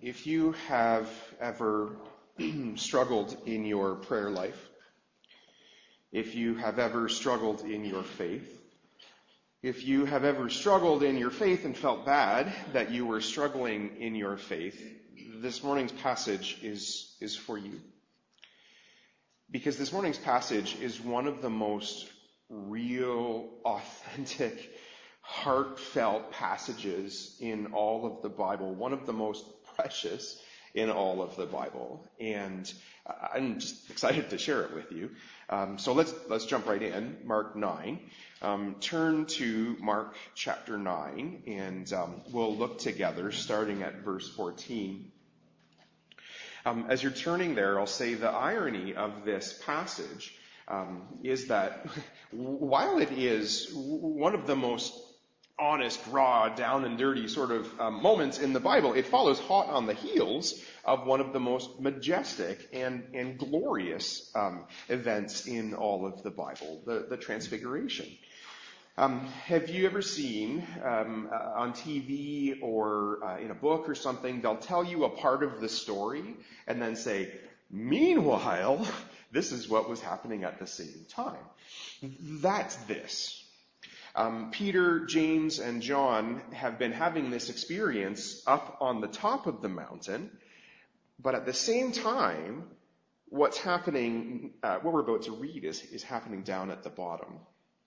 If you have ever struggled in your prayer life, if you have ever struggled in your faith, if you have ever struggled in your faith and felt bad that you were struggling in your faith, this morning's passage is for you. Because this morning's passage is one of the most real, authentic, heartfelt passages in all of the Bible, one of the most precious in all of the Bible. And I'm just excited to share it with you. So let's jump right in. Mark 9. Turn to Mark chapter 9, and we'll look together starting at verse 14. As you're turning there, I'll say the irony of this passage is that while it is one of the most honest, raw, down and dirty sort of moments in the Bible, it follows hot on the heels of one of the most majestic and glorious events in all of the Bible, the Transfiguration. Have you ever seen on TV or in a book or something, they'll tell you a part of the story and then say, meanwhile, this is what was happening at the same time. That's this. Peter, James, and John have been having this experience up on the top of the mountain, but at the same time, what's happening, what we're about to read is happening down at the bottom.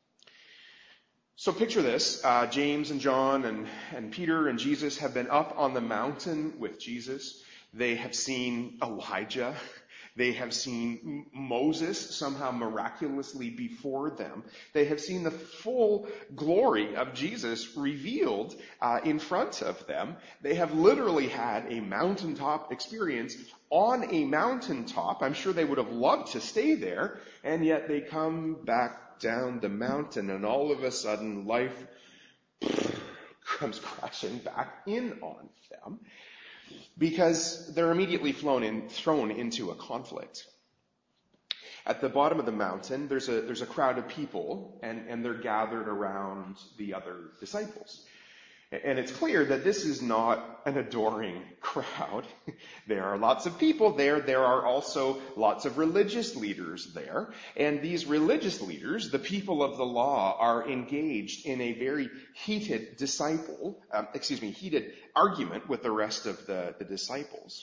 So picture this, James and John and Peter and Jesus have been up on the mountain with Jesus. They have seen Elijah. They have seen Moses somehow miraculously before them. They have seen the full glory of Jesus revealed in front of them. They have literally had a mountaintop experience on a mountaintop. I'm sure they would have loved to stay there, and yet they come back down the mountain, and all of a sudden life comes crashing back in on them because they're immediately thrown into a conflict. At the bottom of the mountain, there's a crowd of people, and they're gathered around the other disciples. And it's clear that this is not an adoring crowd. There are lots of people there. There are also lots of religious leaders there. And these religious leaders, the people of the law, are engaged in a very heated heated argument with the rest of the disciples.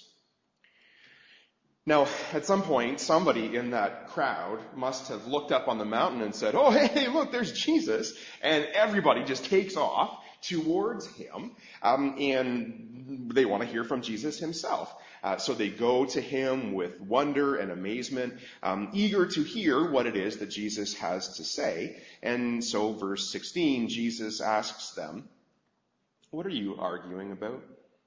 Now, at some point, somebody in that crowd must have looked up on the mountain and said, "Oh, hey, look, there's Jesus." And everybody just takes off towards him, and they want to hear from Jesus himself. So they go to him with wonder and amazement, eager to hear what it is that Jesus has to say. And so verse 16, Jesus asks them, "What are you arguing about?"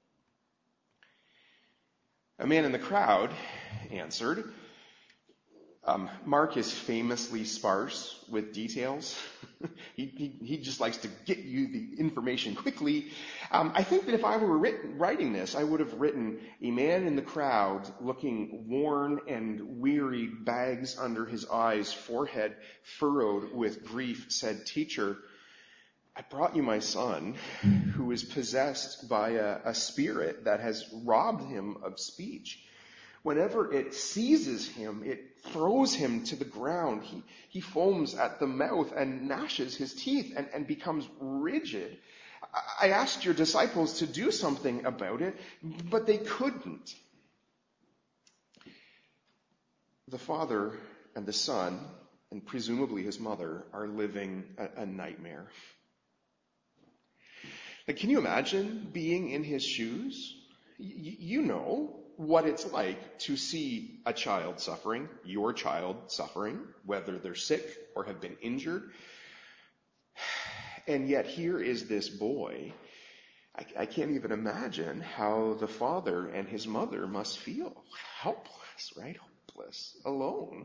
A man in the crowd answered. Mark is famously sparse with details. He just likes to get you the information quickly. I think that if I were writing this, I would have written, "A man in the crowd looking worn and weary, bags under his eyes, forehead furrowed with grief, said, 'Teacher, I brought you my son who is possessed by a spirit that has robbed him of speech. Whenever it seizes him, it throws him to the ground. He foams at the mouth and gnashes his teeth and becomes rigid. I asked your disciples to do something about it, but they couldn't.'" The father and the son, and presumably his mother, are living a nightmare. Now, can you imagine being in his shoes? You know what it's like to see a child suffering, your child suffering, whether they're sick or have been injured. And yet here is this boy. I can't even imagine how the father and his mother must feel. Helpless, right? Hopeless, alone.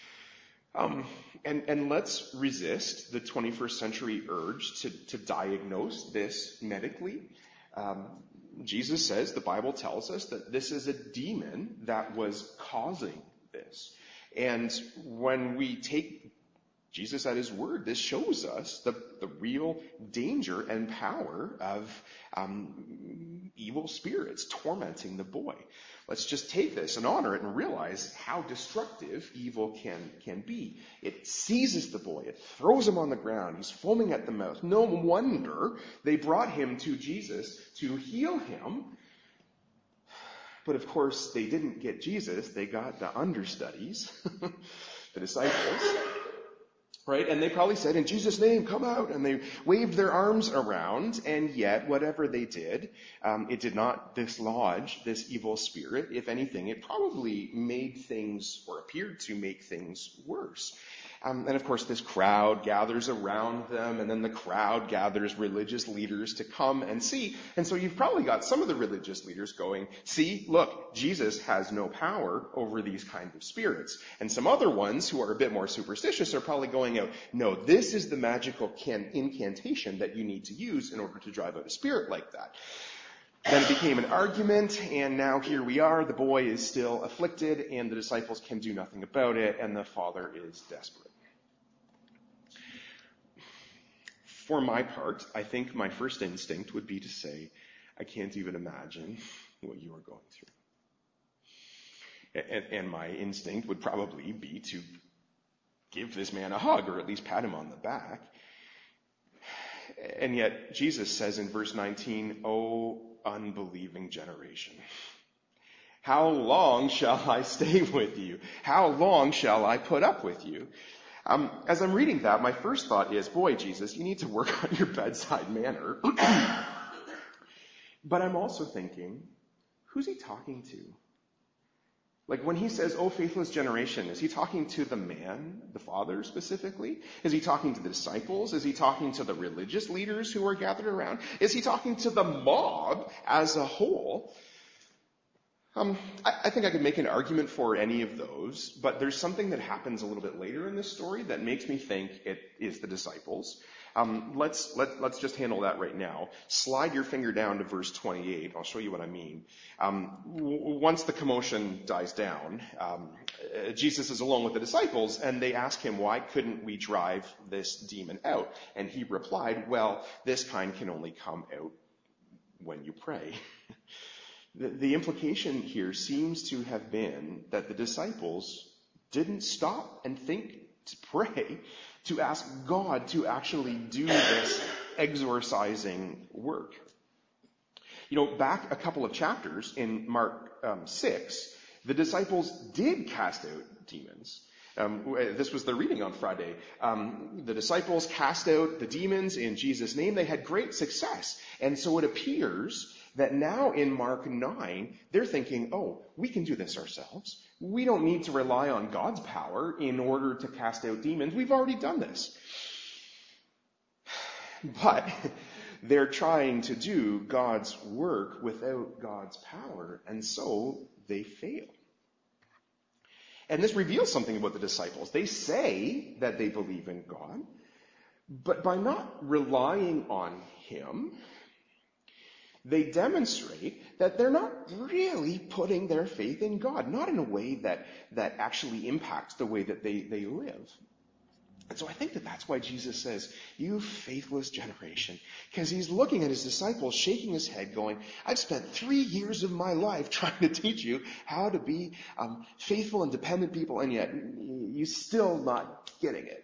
And let's resist the 21st century urge to diagnose this medically. Jesus says, the Bible tells us that this is a demon that was causing this. And when we take Jesus at his word, this shows us the real danger and power of evil spirits tormenting the boy. Let's just take this and honor it and realize how destructive evil can be. It seizes the boy. It throws him on the ground. He's foaming at the mouth. No wonder they brought him to Jesus to heal him. But of course, they didn't get Jesus. They got the understudies, the disciples. Right? And they probably said, in Jesus' name, come out. And they waved their arms around. And yet, whatever they did, it did not dislodge this evil spirit. If anything, it probably made things, or appeared to make things worse. And of course, this crowd gathers around them, and then the crowd gathers religious leaders to come and see. And so you've probably got some of the religious leaders going, see, look, Jesus has no power over these kinds of spirits. And some other ones who are a bit more superstitious are probably going out, no, this is the magical incantation that you need to use in order to drive out a spirit like that. Then it became an argument, and now here we are. The boy is still afflicted, and the disciples can do nothing about it, and the father is desperate. For my part, I think my first instinct would be to say, I can't even imagine what you are going through. And my instinct would probably be to give this man a hug, or at least pat him on the back. And yet, Jesus says in verse 19, "O unbelieving generation, how long shall I stay with you? How long shall I put up with you?" As I'm reading that, my first thought is, boy, Jesus, you need to work on your bedside manner. But I'm also thinking, who's he talking to? Like when he says, "Oh, faithless generation," is he talking to the man, the father specifically? Is he talking to the disciples? Is he talking to the religious leaders who are gathered around? Is he talking to the mob as a whole? I think I could make an argument for any of those, but there's something that happens a little bit later in this story that makes me think it is the disciples. Let's just handle that right now. Slide your finger down to verse 28. I'll show you what I mean. Once the commotion dies down, Jesus is alone with the disciples, and they ask him, why couldn't we drive this demon out? And he replied, well, this kind can only come out when you pray. The implication here seems to have been that the disciples didn't stop and think to pray, to ask God to actually do this exorcising work. You know, back a couple of chapters in Mark 6, the disciples did cast out demons. This was the reading on Friday. The disciples cast out the demons in Jesus' name. They had great success. And so it appears that now in Mark 9, they're thinking, oh, we can do this ourselves. We don't need to rely on God's power in order to cast out demons. We've already done this. But they're trying to do God's work without God's power, and so they fail. And this reveals something about the disciples. They say that they believe in God, but by not relying on Him, they demonstrate that they're not really putting their faith in God, not in a way that actually impacts the way that they live. And so I think that that's why Jesus says, you faithless generation, because he's looking at his disciples, shaking his head, going, I've spent 3 years of my life trying to teach you how to be faithful and dependent people, and yet you're still not getting it.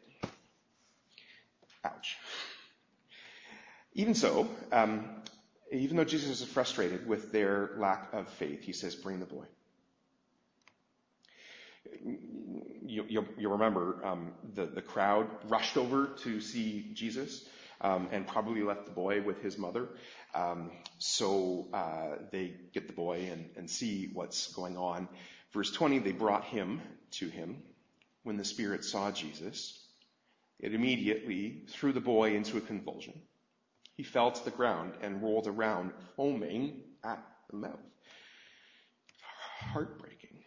Ouch. Even so, even though Jesus is frustrated with their lack of faith, he says, bring the boy. You'll remember the crowd rushed over to see Jesus and probably left the boy with his mother. So they get the boy and see what's going on. Verse 20, they brought him to him. When the spirit saw Jesus, it immediately threw the boy into a convulsion. He fell to the ground and rolled around, foaming at the mouth. Heartbreaking.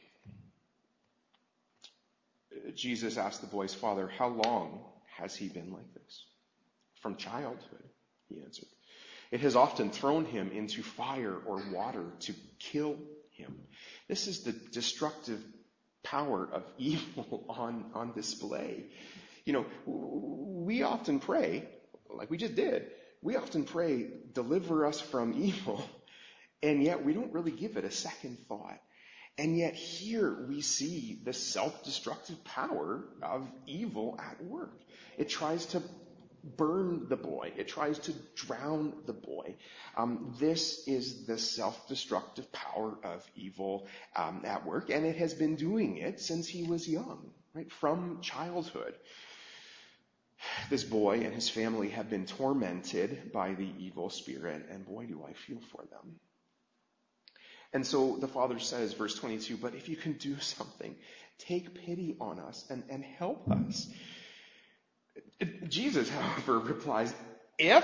Jesus asked the boy's father, how long has he been like this? From childhood, he answered. It has often thrown him into fire or water to kill him. This is the destructive power of evil on display. You know, we often pray, like we just did, we often pray, deliver us from evil. And yet we don't really give it a second thought. And yet here we see the self-destructive power of evil at work. It tries to burn the boy. It tries to drown the boy. This is the self-destructive power of evil at work, and it has been doing it since he was young, right? From childhood. This boy and his family have been tormented by the evil spirit, and boy, do I feel for them. And so the father says, verse 22, but if you can do something, take pity on us and help us. Jesus, however, replies, if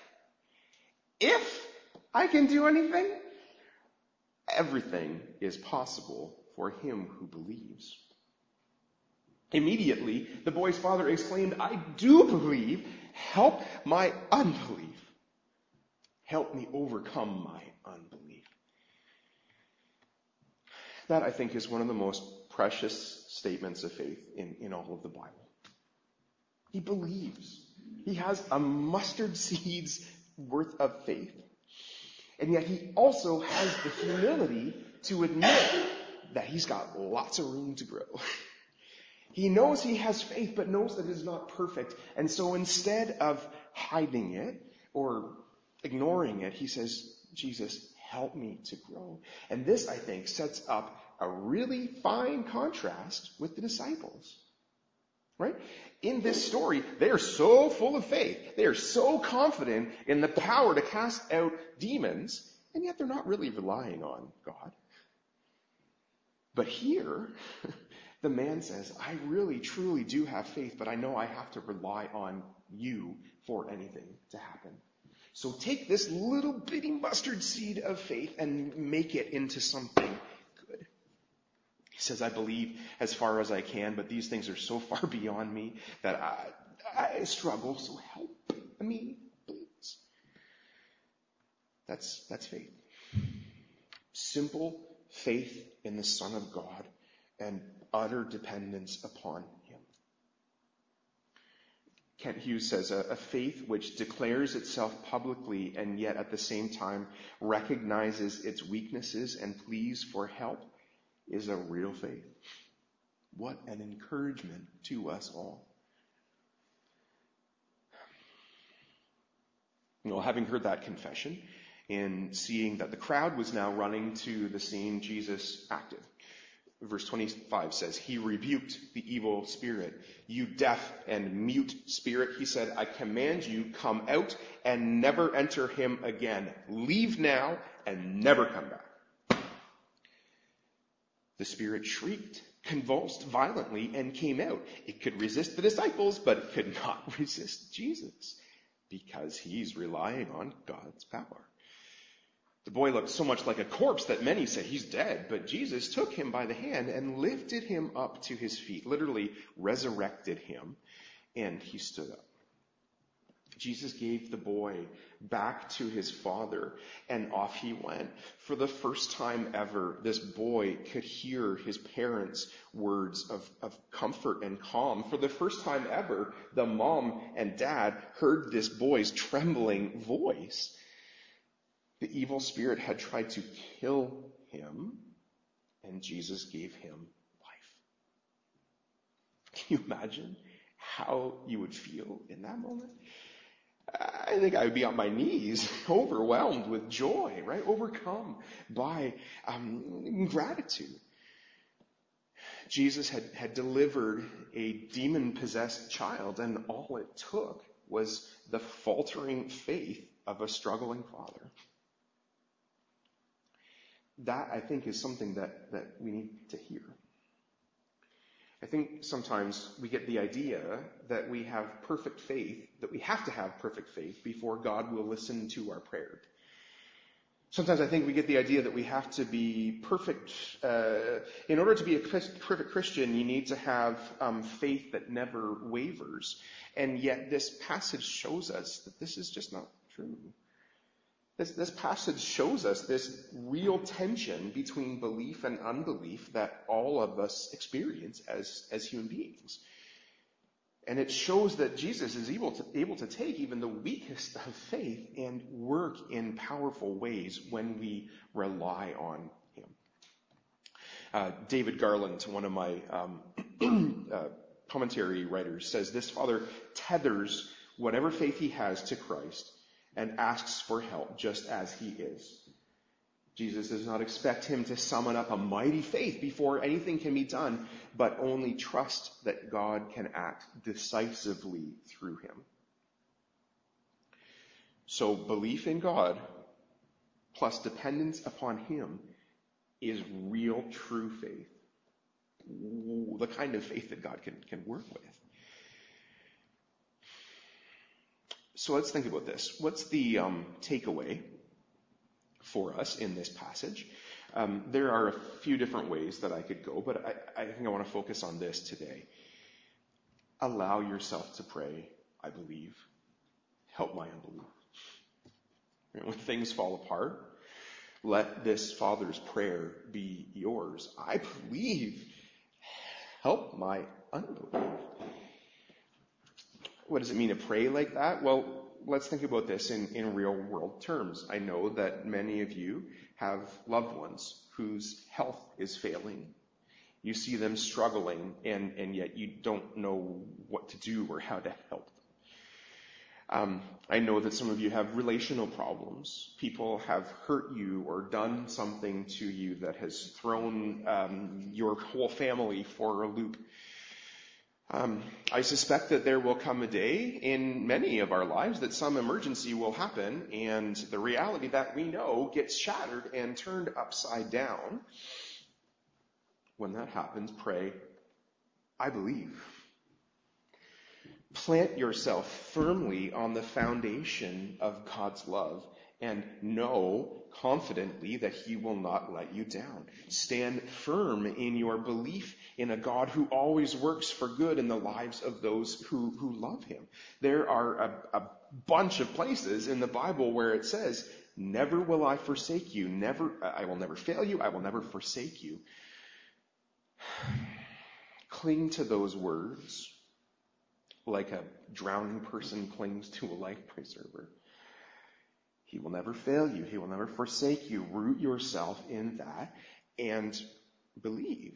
I can do anything, everything is possible for him who believes. Immediately, the boy's father exclaimed, I do believe. Help my unbelief. Help me overcome my unbelief. That, I think, is one of the most precious statements of faith in all of the Bible. He believes. He has a mustard seed's worth of faith. And yet he also has the humility to admit that he's got lots of room to grow. He knows he has faith, but knows that it is not perfect. And so instead of hiding it or ignoring it, he says, Jesus, help me to grow. And this, I think, sets up a really fine contrast with the disciples. Right? In this story, they are so full of faith. They are so confident in the power to cast out demons, and yet they're not really relying on God. But here, the man says, I really, truly do have faith, but I know I have to rely on you for anything to happen. So take this little bitty mustard seed of faith and make it into something good. He says, I believe as far as I can, but these things are so far beyond me that I struggle, so help me, please. That's faith. Simple faith in the Son of God and utter dependence upon him. Kent Hughes says, a faith which declares itself publicly and yet at the same time recognizes its weaknesses and pleads for help is a real faith. What an encouragement to us all. Having heard that confession and seeing that the crowd was now running to the scene, Jesus acted. Verse 25 says, he rebuked the evil spirit. You deaf and mute spirit, he said, I command you, come out and never enter him again. Leave now and never come back. The spirit shrieked, convulsed violently, and came out. It could resist the disciples, but it could not resist Jesus because he's relying on God's power. The boy looked so much like a corpse that many said he's dead, but Jesus took him by the hand and lifted him up to his feet, literally resurrected him, and he stood up. Jesus gave the boy back to his father, and off he went. For the first time ever, this boy could hear his parents' words of comfort and calm. For the first time ever, the mom and dad heard this boy's trembling voice. The evil spirit had tried to kill him, and Jesus gave him life. Can you imagine how you would feel in that moment? I think I would be on my knees, overwhelmed with joy, right? Overcome by gratitude. Jesus had delivered a demon-possessed child, and all it took was the faltering faith of a struggling father. That, I think, is something that we need to hear. I think sometimes we get the idea that we have perfect faith, that we have to have perfect faith before God will listen to our prayer. Sometimes I think we get the idea that we have to be perfect. In order to be a perfect Christian, you need to have faith that never wavers. And yet this passage shows us that this is just not true. This passage shows us this real tension between belief and unbelief that all of us experience as human beings. And it shows that Jesus is able to take even the weakest of faith and work in powerful ways when we rely on him. David Garland, one of my commentary writers, says this: Father tethers whatever faith he has to Christ and asks for help just as he is. Jesus does not expect him to summon up a mighty faith before anything can be done, but only trust that God can act decisively through him. So belief in God plus dependence upon him is real, true faith. The kind of faith that God can work with. So let's think about this. What's the takeaway for us in this passage? There are a few different ways that I could go, but I think I want to focus on this today. Allow yourself to pray, I believe. Help my unbelief. And when things fall apart, let this Father's prayer be yours. I believe. Help my unbelief. What does it mean to pray like that? Well, let's think about this in real world terms. I know that many of you have loved ones whose health is failing. You see them struggling, and yet you don't know what to do or how to help them. I know that some of you have relational problems. People have hurt you or done something to you that has thrown your whole family for a loop. I suspect that there will come a day in many of our lives that some emergency will happen, and the reality that we know gets shattered and turned upside down. When that happens, pray, I believe. Plant yourself firmly on the foundation of God's love and know confidently that he will not let you down. Stand firm in your belief in a God who always works for good in the lives of those who love him. There are a bunch of places in the Bible where it says, never will I forsake you. I will never fail you. I will never forsake you. Cling to those words like a drowning person clings to a life preserver. He will never fail you. He will never forsake you. Root yourself in that and believe.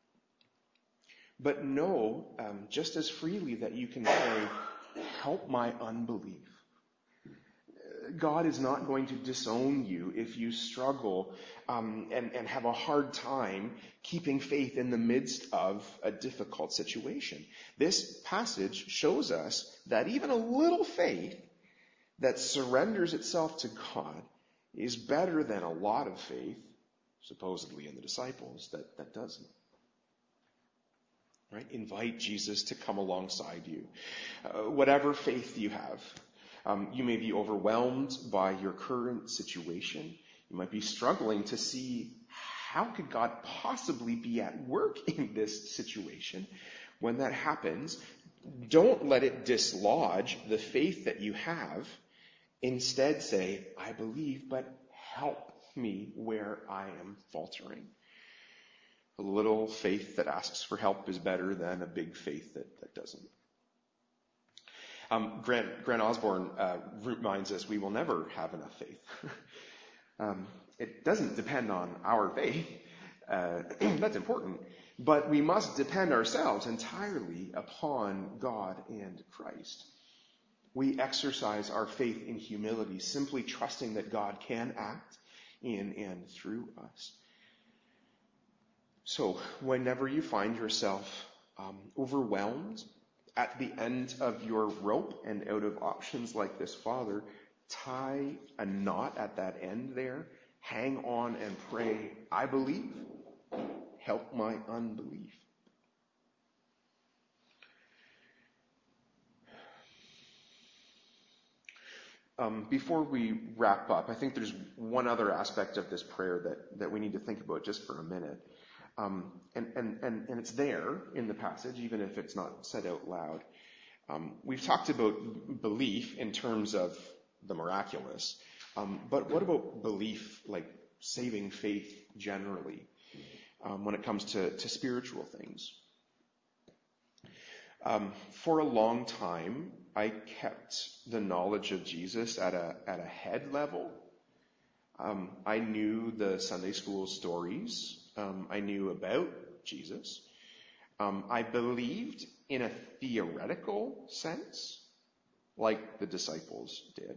But know just as freely that you can pray, help my unbelief. God is not going to disown you if you struggle and have a hard time keeping faith in the midst of a difficult situation. This passage shows us that even a little faith that surrenders itself to God is better than a lot of faith, supposedly in the disciples, that doesn't. Right? Invite Jesus to come alongside you. Whatever faith you have, you may be overwhelmed by your current situation. You might be struggling to see how could God possibly be at work in this situation. When that happens, don't let it dislodge the faith that you have. Instead say, I believe, but help me where I am faltering. A little faith that asks for help is better than a big faith that doesn't. Grant Osborne reminds us we will never have enough faith. It doesn't depend on our faith. That's important. But we must depend ourselves entirely upon God and Christ. We exercise our faith in humility, simply trusting that God can act in and through us. So whenever you find yourself overwhelmed at the end of your rope and out of options like this Father, tie a knot at that end there, hang on and pray, I believe, help my unbelief. Before we wrap up, I think there's one other aspect of this prayer that we need to think about just for a minute. And it's there in the passage, even if it's not said out loud. We've talked about belief in terms of the miraculous, but what about belief, like saving faith generally, when it comes to spiritual things? For a long time, I kept the knowledge of Jesus at a head level. I knew the Sunday school stories. I knew about Jesus. I believed in a theoretical sense, like the disciples did.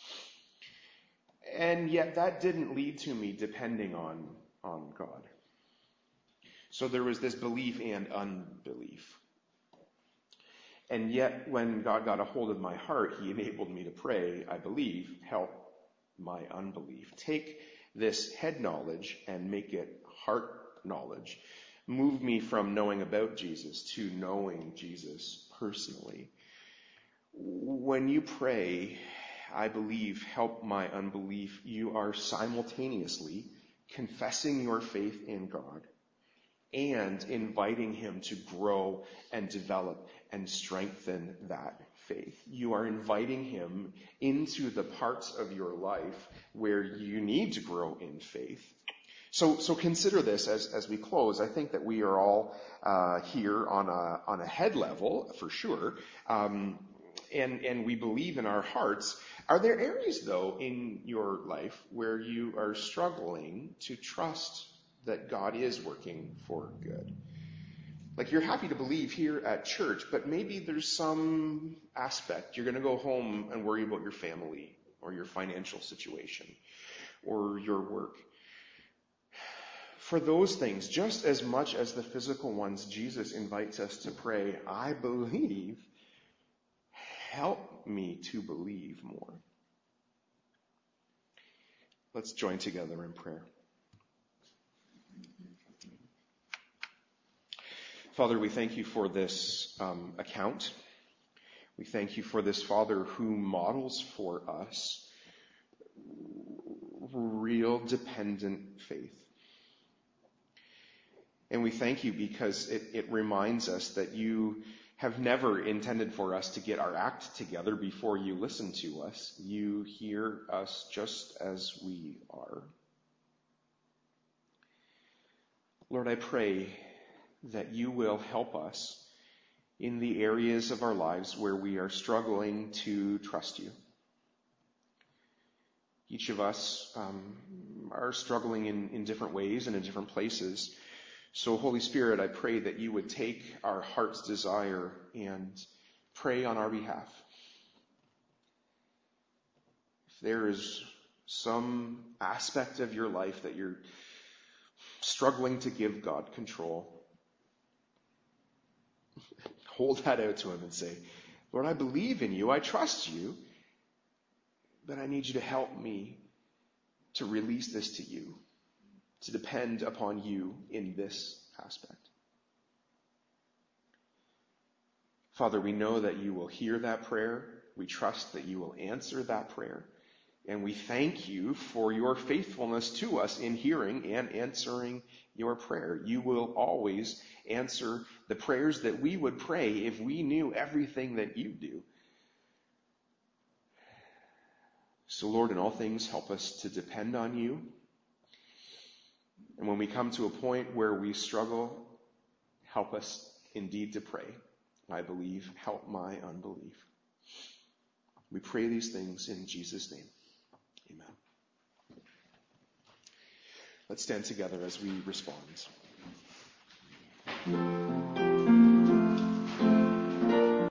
And yet that didn't lead to me depending on God. So there was this belief and unbelief. And yet when God got a hold of my heart, he enabled me to pray, I believe, help my unbelief. Take this head knowledge and make it heart knowledge. Move me from knowing about Jesus to knowing Jesus personally. When you pray, I believe, help my unbelief, you are simultaneously confessing your faith in God and inviting him to grow and develop and strengthen that faith. You are inviting him into the parts of your life where you need to grow in faith. So consider this as we close. I think that we are all here on a head level for sure, and we believe in our hearts. Are there areas though in your life where you are struggling to trust that God is working for good? Like you're happy to believe here at church, but maybe there's some aspect you're going to go home and worry about your family or your financial situation or your work. For those things, just as much as the physical ones, Jesus invites us to pray, I believe, help me to believe more. Let's join together in prayer. Father, we thank you for this account. We thank you for this Father who models for us real dependent faith. And we thank you because it reminds us that you have never intended for us to get our act together before you listen to us. You hear us just as we are. Lord, I pray that you will help us in the areas of our lives where we are struggling to trust you. Each of us are struggling in different ways and in different places. So, Holy Spirit, I pray that you would take our heart's desire and pray on our behalf. If there is some aspect of your life that you're struggling to give God control, hold that out to him and say, Lord, I believe in you, I trust you, but I need you to help me to release this to you, to depend upon you in this aspect. Father, we know that you will hear that prayer. We trust that you will answer that prayer. And we thank you for your faithfulness to us in hearing and answering your prayer. You will always answer the prayers that we would pray if we knew everything that you do. So, Lord, in all things, help us to depend on you. And when we come to a point where we struggle, help us indeed to pray. I believe, help my unbelief. We pray these things in Jesus' name. Amen. Let's stand together as we respond.